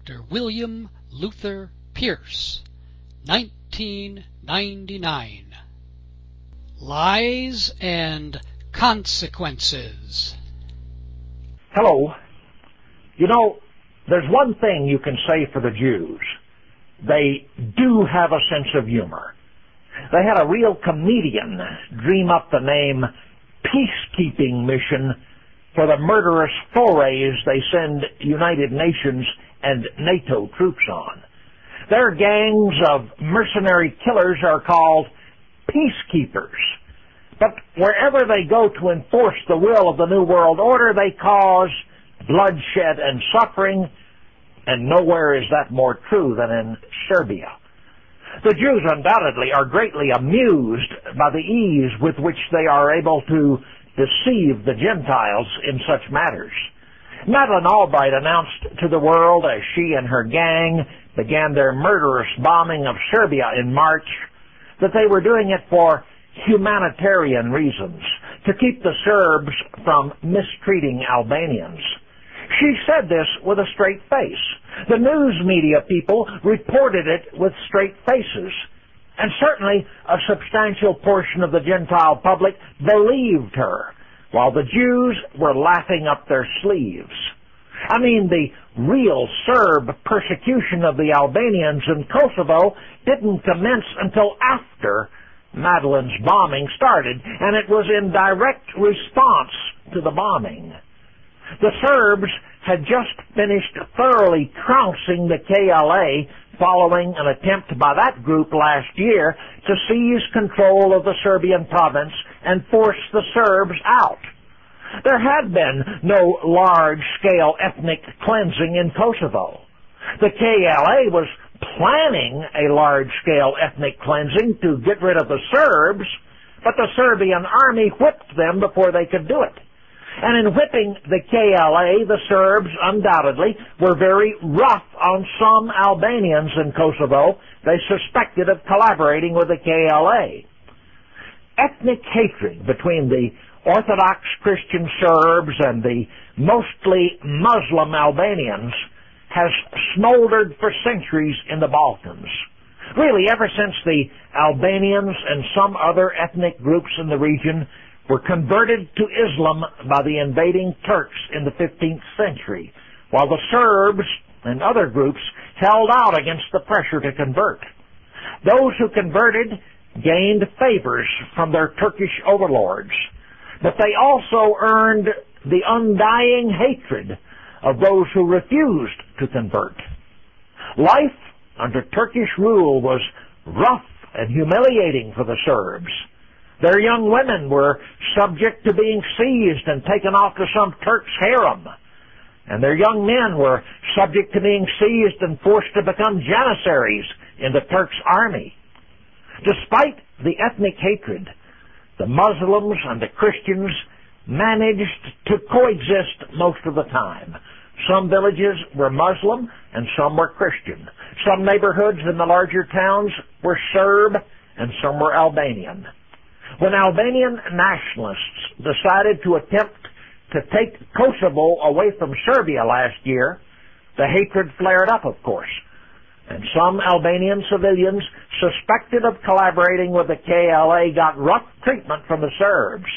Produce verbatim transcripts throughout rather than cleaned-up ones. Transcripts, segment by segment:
Doctor William Luther Pierce, nineteen ninety-nine. Lies and Consequences. Hello. You know, there's one thing you can say for the Jews. They do have a sense of humor. They had a real comedian dream up the name Peacekeeping Mission for the murderous forays they send United Nations and NATO troops on. Their gangs of mercenary killers are called peacekeepers. But wherever they go to enforce the will of the New World Order, they cause bloodshed and suffering, and nowhere is that more true than in Serbia. The Jews undoubtedly are greatly amused by the ease with which they are able to deceive the Gentiles in such matters. Madeleine Albright announced to the world as she and her gang began their murderous bombing of Serbia in March that they were doing it for humanitarian reasons, to keep the Serbs from mistreating Albanians. She said this with a straight face. The news media people reported it with straight faces. And certainly a substantial portion of the Gentile public believed her, while the Jews were laughing up their sleeves. I mean, the real Serb persecution of the Albanians in Kosovo didn't commence until after Madeleine's bombing started, and it was in direct response to the bombing. The Serbs had just finished thoroughly trouncing the K L A following an attempt by that group last year to seize control of the Serbian province and force the Serbs out. There had been no large-scale ethnic cleansing in Kosovo. The K L A was planning a large-scale ethnic cleansing to get rid of the Serbs, but the Serbian army whipped them before they could do it. And in whipping the K L A, the Serbs undoubtedly were very rough on some Albanians in Kosovo they suspected of collaborating with the K L A. Ethnic hatred between the Orthodox Christian Serbs and the mostly Muslim Albanians has smoldered for centuries in the Balkans. Really, ever since the Albanians and some other ethnic groups in the region were converted to Islam by the invading Turks in the fifteenth century, while the Serbs and other groups held out against the pressure to convert. Those who converted gained favors from their Turkish overlords, but they also earned the undying hatred of those who refused to convert. Life under Turkish rule was rough and humiliating for the Serbs. Their young women were subject to being seized and taken off to some Turk's harem, and their young men were subject to being seized and forced to become janissaries in the Turk's army. Despite the ethnic hatred, the Muslims and the Christians managed to coexist most of the time. Some villages were Muslim and some were Christian. Some neighborhoods in the larger towns were Serb and some were Albanian. When Albanian nationalists decided to attempt to take Kosovo away from Serbia last year, the hatred flared up, of course, and some Albanian civilians suspected of collaborating with the K L A got rough treatment from the Serbs.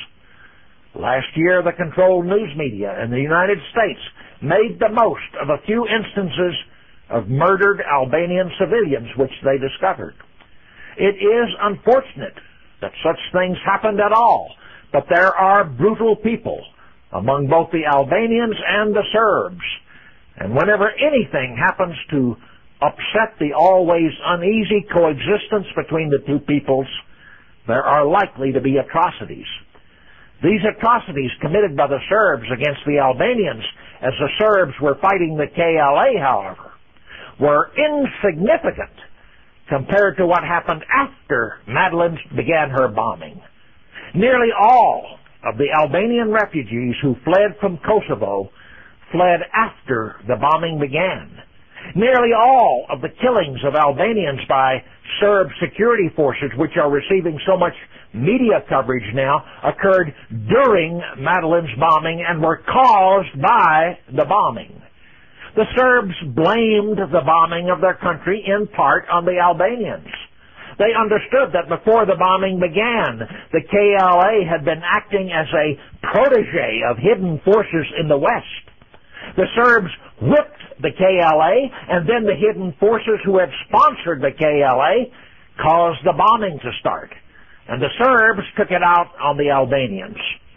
Last year, the controlled news media in the United States made the most of a few instances of murdered Albanian civilians which they discovered. It is unfortunate that such things happened at all, but there are brutal people among both the Albanians and the Serbs, and whenever anything happens to upset the always uneasy coexistence between the two peoples, there are likely to be atrocities. These atrocities committed by the Serbs against the Albanians as the Serbs were fighting the K L A, however, were insignificant compared to what happened after Madeleine began her bombing. Nearly all of the Albanian refugees who fled from Kosovo fled after the bombing began. Nearly all of the killings of Albanians by Serb security forces, which are receiving so much media coverage now, occurred during Madeleine's bombing and were caused by the bombing. The Serbs blamed the bombing of their country in part on the Albanians. They understood that before the bombing began, the K L A had been acting as a protege of hidden forces in the West. The Serbs whipped the K L A, and then the hidden forces who had sponsored the K L A caused the bombing to start. And the Serbs took it out on the Albanians.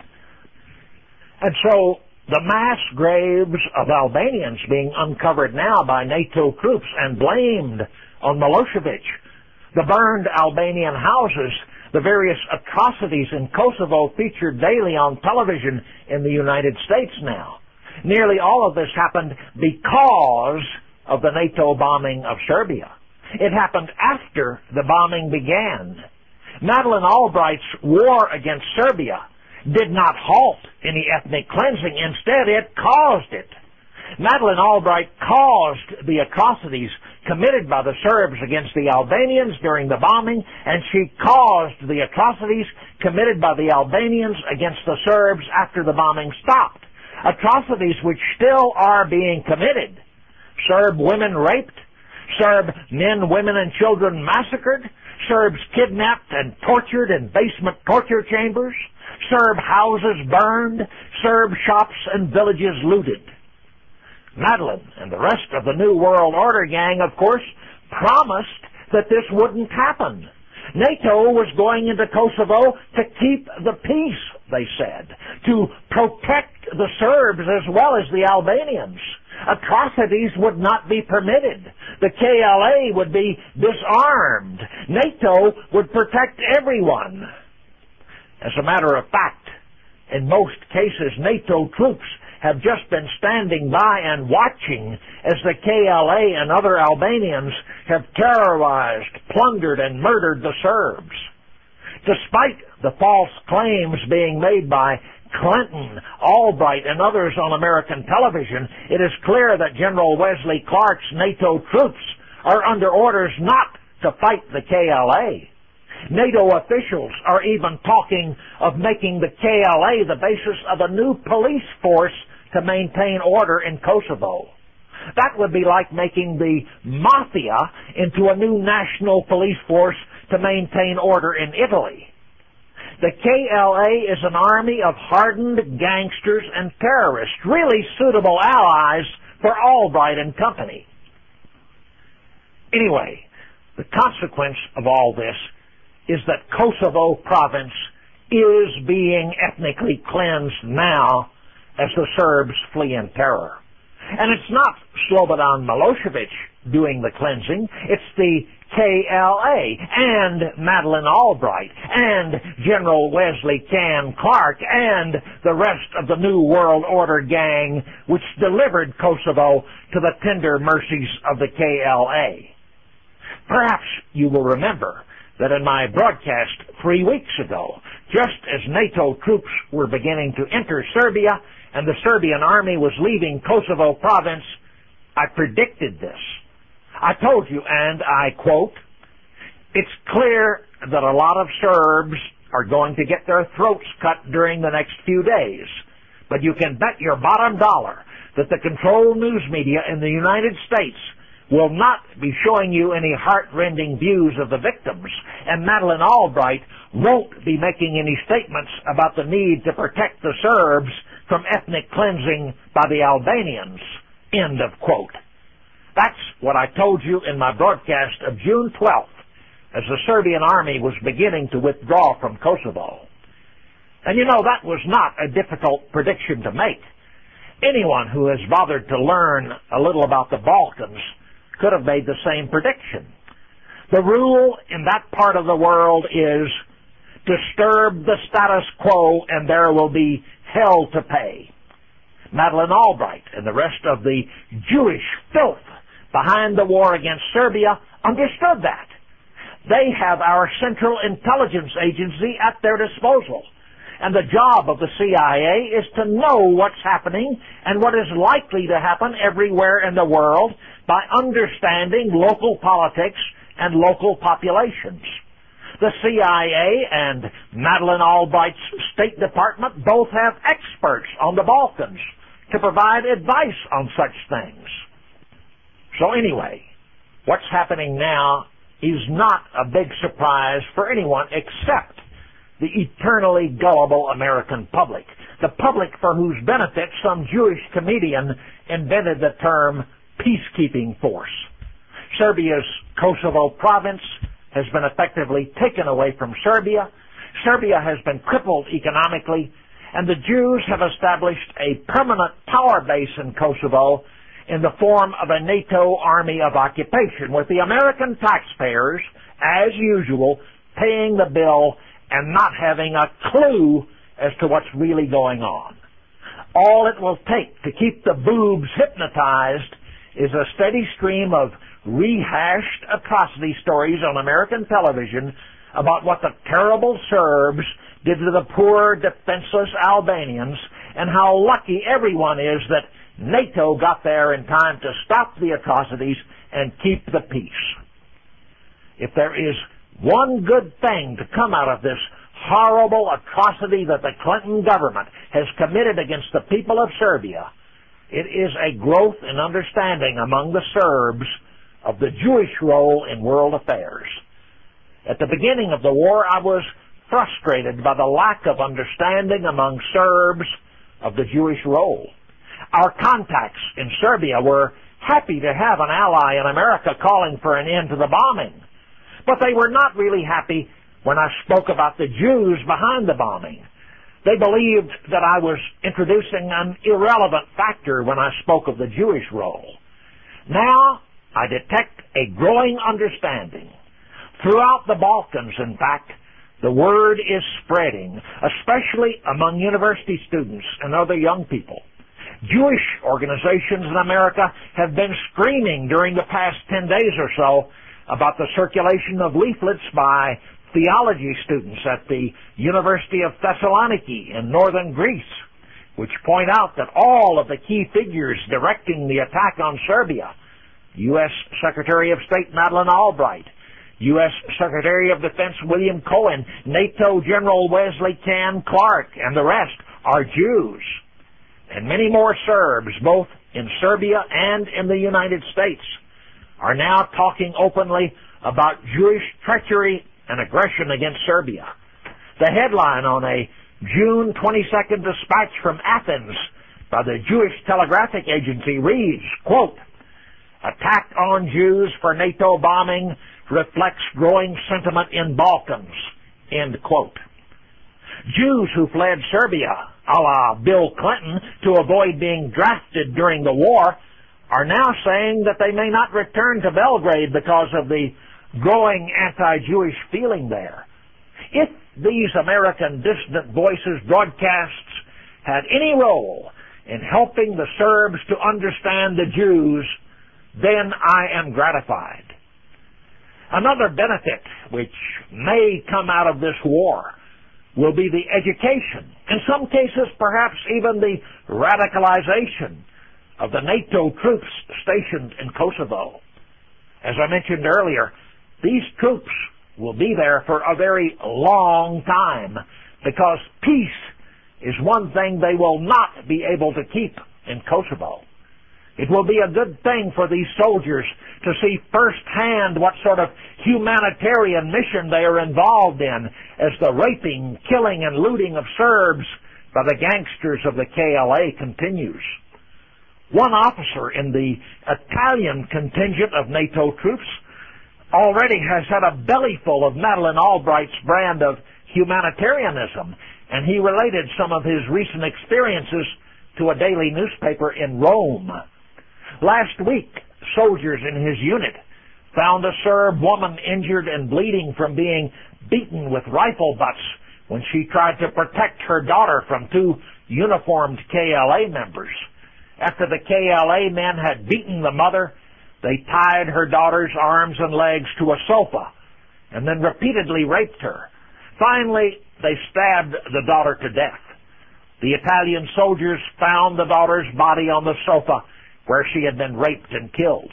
And so the mass graves of Albanians being uncovered now by NATO troops and blamed on Milosevic, the burned Albanian houses, the various atrocities in Kosovo featured daily on television in the United States now. Nearly all of this happened because of the NATO bombing of Serbia. It happened after the bombing began. Madeleine Albright's war against Serbia did not halt any ethnic cleansing. Instead, it caused it. Madeleine Albright caused the atrocities committed by the Serbs against the Albanians during the bombing, and she caused the atrocities committed by the Albanians against the Serbs after the bombing stopped. Atrocities which still are being committed. Serb women raped, Serb men, women, and children massacred, Serbs kidnapped and tortured in basement torture chambers, Serb houses burned, Serb shops and villages looted. Madeleine and the rest of the New World Order gang, of course, promised that this wouldn't happen. NATO was going into Kosovo to keep the peace, they said, to protect the Serbs as well as the Albanians. Atrocities would not be permitted. The K L A would be disarmed. NATO would protect everyone. As a matter of fact, in most cases, NATO troops have just been standing by and watching as the K L A and other Albanians have terrorized, plundered, and murdered the Serbs. Despite the false claims being made by Clinton, Albright, and others on American television, it is clear that General Wesley Clark's NATO troops are under orders not to fight the K L A. NATO officials are even talking of making the K L A the basis of a new police force to maintain order in Kosovo. That would be like making the Mafia into a new national police force to maintain order in Italy. The K L A is an army of hardened gangsters and terrorists, really suitable allies for Albright and company. Anyway, the consequence of all this is that Kosovo province is being ethnically cleansed now as the Serbs flee in terror. And it's not Slobodan Milosevic doing the cleansing, it's the K L A and Madeleine Albright and General Wesley Can Clark and the rest of the New World Order gang which delivered Kosovo to the tender mercies of the K L A. Perhaps you will remember that in my broadcast three weeks ago, just as NATO troops were beginning to enter Serbia and the Serbian army was leaving Kosovo province, I predicted this. I told you, and I quote, "It's clear that a lot of Serbs are going to get their throats cut during the next few days, but you can bet your bottom dollar that the controlled news media in the United States will not be showing you any heart-rending views of the victims, and Madeleine Albright won't be making any statements about the need to protect the Serbs from ethnic cleansing by the Albanians." End of quote. That's what I told you in my broadcast of June twelfth, as the Serbian army was beginning to withdraw from Kosovo. And you know, that was not a difficult prediction to make. Anyone who has bothered to learn a little about the Balkans could have made the same prediction. The rule in that part of the world is disturb the status quo and there will be hell to pay. Madeleine Albright and the rest of the Jewish filth behind the war against Serbia understood that. They have our Central Intelligence Agency at their disposal. And the job of the C I A is to know what's happening and what is likely to happen everywhere in the world by understanding local politics and local populations. The C I A and Madeleine Albright's State Department both have experts on the Balkans to provide advice on such things. So anyway, what's happening now is not a big surprise for anyone except the eternally gullible American public, the public for whose benefit some Jewish comedian invented the term peacekeeping force. Serbia's Kosovo province has been effectively taken away from Serbia. Serbia has been crippled economically, and the Jews have established a permanent power base in Kosovo in the form of a NATO army of occupation, with the American taxpayers, as usual, paying the bill and not having a clue as to what's really going on. All it will take to keep the boobs hypnotized is a steady stream of rehashed atrocity stories on American television about what the terrible Serbs did to the poor, defenseless Albanians, and how lucky everyone is that NATO got there in time to stop the atrocities and keep the peace. If there is one good thing to come out of this horrible atrocity that the Clinton government has committed against the people of Serbia, it is a growth in understanding among the Serbs of the Jewish role in world affairs. At the beginning of the war, I was frustrated by the lack of understanding among Serbs of the Jewish role. Our contacts in Serbia were happy to have an ally in America calling for an end to the bombing, but they were not really happy when I spoke about the Jews behind the bombing. They believed that I was introducing an irrelevant factor when I spoke of the Jewish role. Now I detect a growing understanding. Throughout the Balkans, in fact, the word is spreading, especially among university students and other young people. Jewish organizations in America have been screaming during the past ten days or so about the circulation of leaflets by theology students at the University of Thessaloniki in northern Greece, which point out that all of the key figures directing the attack on Serbia, U S Secretary of State Madeleine Albright, U S Secretary of Defense William Cohen, NATO General Wesley Kahn Clark, and the rest are Jews. And many more Serbs, both in Serbia and in the United States, are now talking openly about Jewish treachery and aggression against Serbia. The headline on a June twenty-second dispatch from Athens by the Jewish Telegraphic Agency reads, quote, "Attack on Jews for NATO bombing reflects growing sentiment in Balkans," end quote. Jews who fled Serbia, a la Bill Clinton, to avoid being drafted during the war, are now saying that they may not return to Belgrade because of the growing anti-Jewish feeling there. If these American dissident voices broadcasts had any role in helping the Serbs to understand the Jews, then I am gratified. Another benefit which may come out of this war will be the education, in some cases perhaps even the radicalization of the NATO troops stationed in Kosovo. As I mentioned earlier, these troops will be there for a very long time because peace is one thing they will not be able to keep in Kosovo. It will be a good thing for these soldiers to see firsthand what sort of humanitarian mission they are involved in as the raping, killing, and looting of Serbs by the gangsters of the K L A continues. One officer in the Italian contingent of NATO troops already has had a bellyful of Madeleine Albright's brand of humanitarianism, and he related some of his recent experiences to a daily newspaper in Rome. Last week, soldiers in his unit found a Serb woman injured and bleeding from being beaten with rifle butts when she tried to protect her daughter from two uniformed K L A members. After the K L A men had beaten the mother, they tied her daughter's arms and legs to a sofa and then repeatedly raped her. Finally, they stabbed the daughter to death. The Italian soldiers found the daughter's body on the sofa where she had been raped and killed.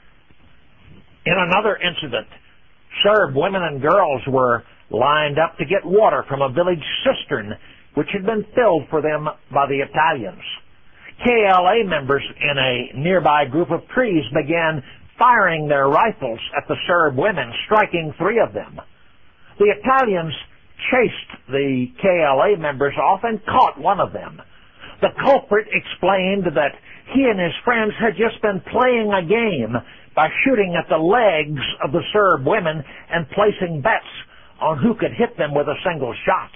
In another incident, Serb women and girls were lined up to get water from a village cistern which had been filled for them by the Italians. K L A members in a nearby group of trees began firing their rifles at the Serb women, striking three of them. The Italians chased the K L A members off and caught one of them. The culprit explained that he and his friends had just been playing a game by shooting at the legs of the Serb women and placing bets on who could hit them with a single shot.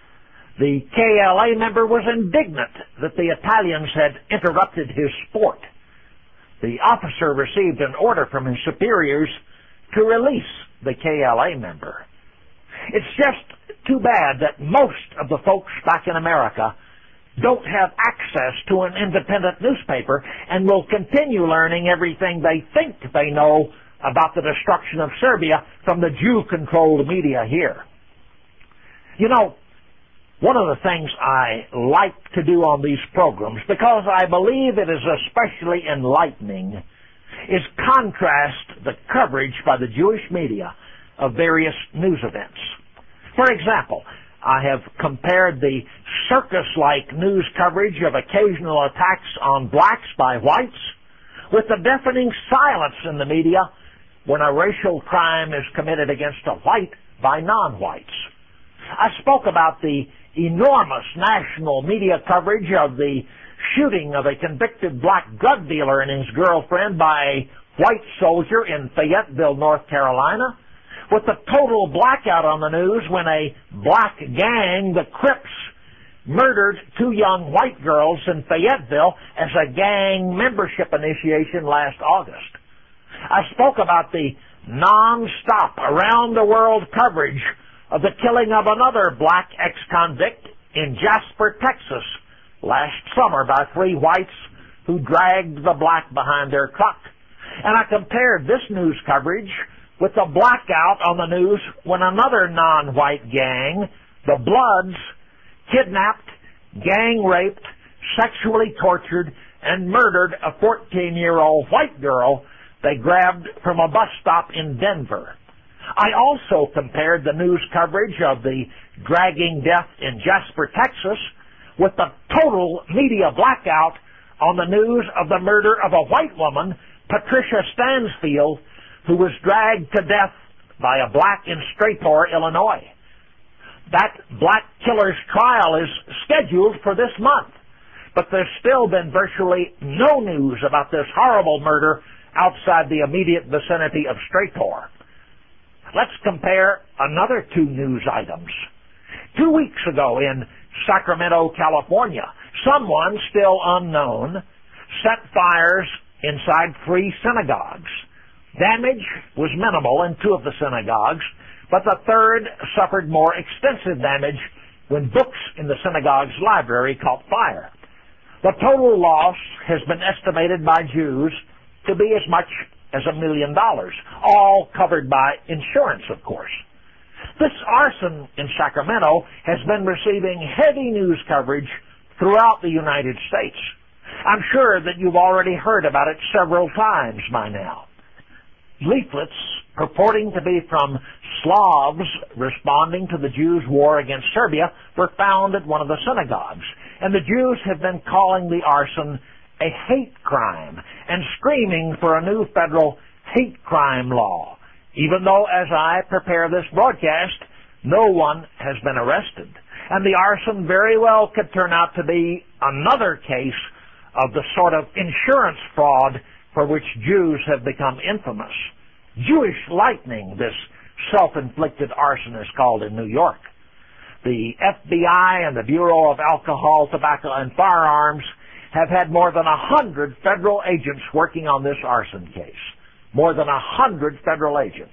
The K L A member was indignant that the Italians had interrupted his sport. The officer received an order from his superiors to release the K L A member. It's just too bad that most of the folks back in America don't have access to an independent newspaper and will continue learning everything they think they know about the destruction of Serbia from the Jew-controlled media here. You know, one of the things I like to do on these programs, because I believe it is especially enlightening, is contrast the coverage by the Jewish media of various news events. For example, I have compared the circus-like news coverage of occasional attacks on blacks by whites with the deafening silence in the media when a racial crime is committed against a white by non-whites. I spoke about the enormous national media coverage of the shooting of a convicted black drug dealer and his girlfriend by a white soldier in Fayetteville, North Carolina, with the total blackout on the news when a black gang, the Crips, murdered two young white girls in Fayetteville as a gang membership initiation last August. I spoke about the non-stop, around-the-world coverage of the killing of another black ex-convict in Jasper, Texas, last summer by three whites who dragged the black behind their truck. And I compared this news coverage with the blackout on the news when another non-white gang, the Bloods, kidnapped, gang-raped, sexually tortured, and murdered a fourteen-year-old white girl they grabbed from a bus stop in Denver. I also compared the news coverage of the dragging death in Jasper, Texas, with the total media blackout on the news of the murder of a white woman, Patricia Stansfield, who was dragged to death by a black in Strathmore, Illinois. That black killer's trial is scheduled for this month, but there's still been virtually no news about this horrible murder outside the immediate vicinity of Strathmore. Let's compare another two news items. Two weeks ago in Sacramento, California, someone still unknown set fires inside three synagogues. Damage was minimal in two of the synagogues, but the third suffered more extensive damage when books in the synagogue's library caught fire. The total loss has been estimated by Jews to be as much as a million dollars, all covered by insurance, of course. This arson in Sacramento has been receiving heavy news coverage throughout the United States. I'm sure that you've already heard about it several times by now. Leaflets purporting to be from Slavs responding to the Jews' war against Serbia were found at one of the synagogues, and the Jews have been calling the arson a hate crime and screaming for a new federal hate crime law, even though, as I prepare this broadcast, no one has been arrested. And the arson very well could turn out to be another case of the sort of insurance fraud for which Jews have become infamous. Jewish lightning, this self-inflicted arson is called in New York. The F B I and the Bureau of Alcohol, Tobacco, and Firearms have had more than a hundred federal agents working on this arson case. More than a hundred federal agents.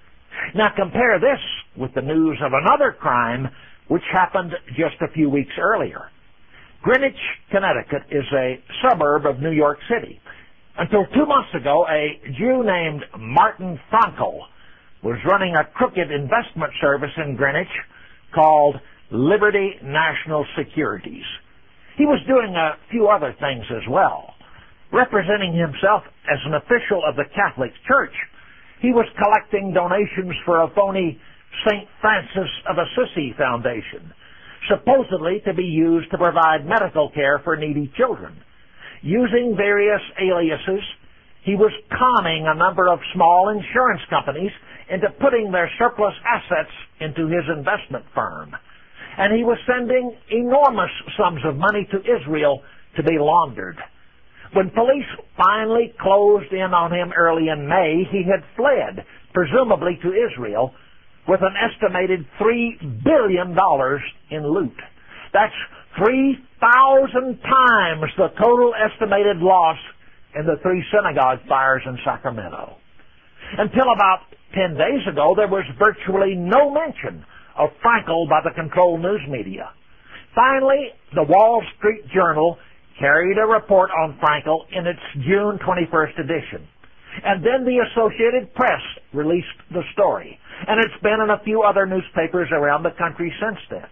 Now compare this with the news of another crime which happened just a few weeks earlier. Greenwich, Connecticut is a suburb of New York City. Until two months ago, a Jew named Martin Frankel was running a crooked investment service in Greenwich called Liberty National Securities. He was doing a few other things as well. Representing himself as an official of the Catholic Church, he was collecting donations for a phony Saint Francis of Assisi Foundation, supposedly to be used to provide medical care for needy children. Using various aliases, he was conning a number of small insurance companies into putting their surplus assets into his investment firm. And he was sending enormous sums of money to Israel to be laundered. When police finally closed in on him early in May, he had fled, presumably to Israel, with an estimated three billion dollars in loot. That's three thousand times the total estimated loss in the three synagogue fires in Sacramento. Until about ten days ago, there was virtually no mention of Frankel by the controlled news media. Finally, the Wall Street Journal carried a report on Frankel in its June twenty-first edition. And then the Associated Press released the story. And it's been in a few other newspapers around the country since then.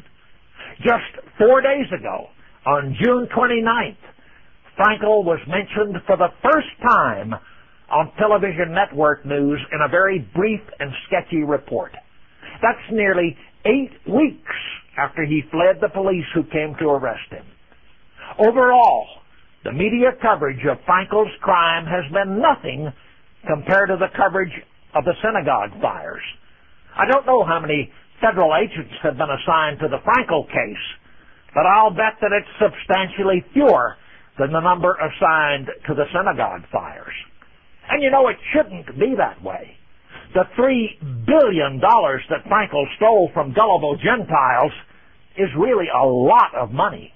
Just four days ago, on June twenty-ninth, Frankel was mentioned for the first time on television network news in a very brief and sketchy report. That's nearly eight weeks after he fled the police who came to arrest him. Overall, the media coverage of Frankel's crime has been nothing compared to the coverage of the synagogue fires. I don't know how many federal agents have been assigned to the Frankel case, but I'll bet that it's substantially fewer than the number assigned to the synagogue fires. And you know, it shouldn't be that way. The three billion dollars that Frankel stole from gullible Gentiles is really a lot of money.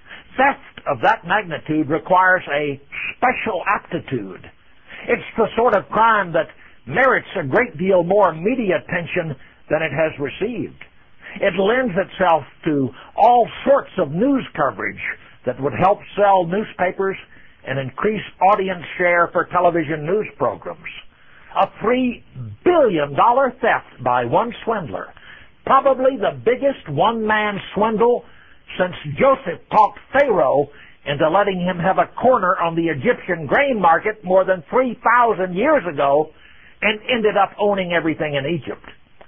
Theft of that magnitude requires a special aptitude. It's the sort of crime that merits a great deal more media attention than it has received. It lends itself to all sorts of news coverage that would help sell newspapers and increase audience share for television news programs. A three billion dollars theft by one swindler, probably the biggest one-man swindle since Joseph talked Pharaoh into letting him have a corner on the Egyptian grain market more than three thousand years ago and ended up owning everything in Egypt.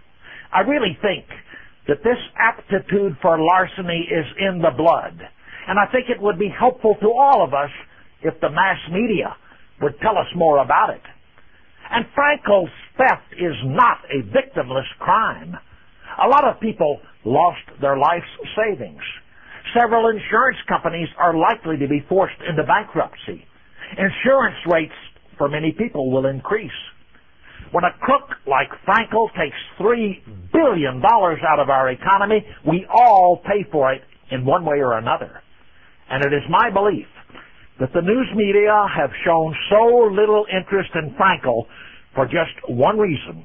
I really think that this aptitude for larceny is in the blood, and I think it would be helpful to all of us if the mass media would tell us more about it. And Frankel's theft is not a victimless crime. A lot of people lost their life's savings. Several insurance companies are likely to be forced into bankruptcy. Insurance rates for many people will increase. When a crook like Frankel takes three billion dollars out of our economy, we all pay for it in one way or another. And it is my belief that the news media have shown so little interest in Frankel for just one reason.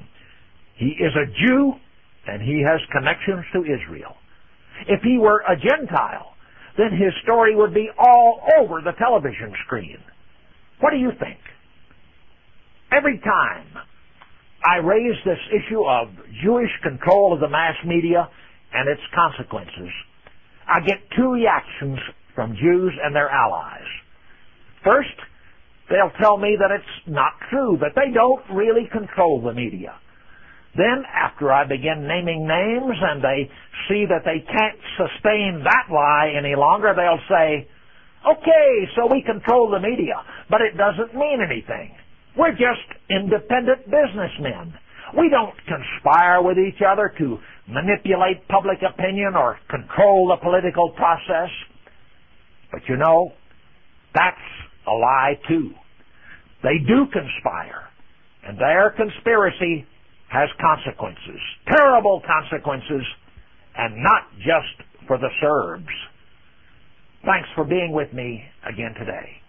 He is a Jew, and he has connections to Israel. If he were a Gentile, then his story would be all over the television screen. What do you think? Every time I raise this issue of Jewish control of the mass media and its consequences, I get two reactions from Jews and their allies. First, they'll tell me that it's not true, that they don't really control the media. Then, after I begin naming names and they see that they can't sustain that lie any longer, they'll say, okay, so we control the media, but it doesn't mean anything. We're just independent businessmen. We don't conspire with each other to manipulate public opinion or control the political process. But you know, that's a lie too. They do conspire, and their conspiracy has consequences, terrible consequences, and not just for the Serbs. Thanks for being with me again today.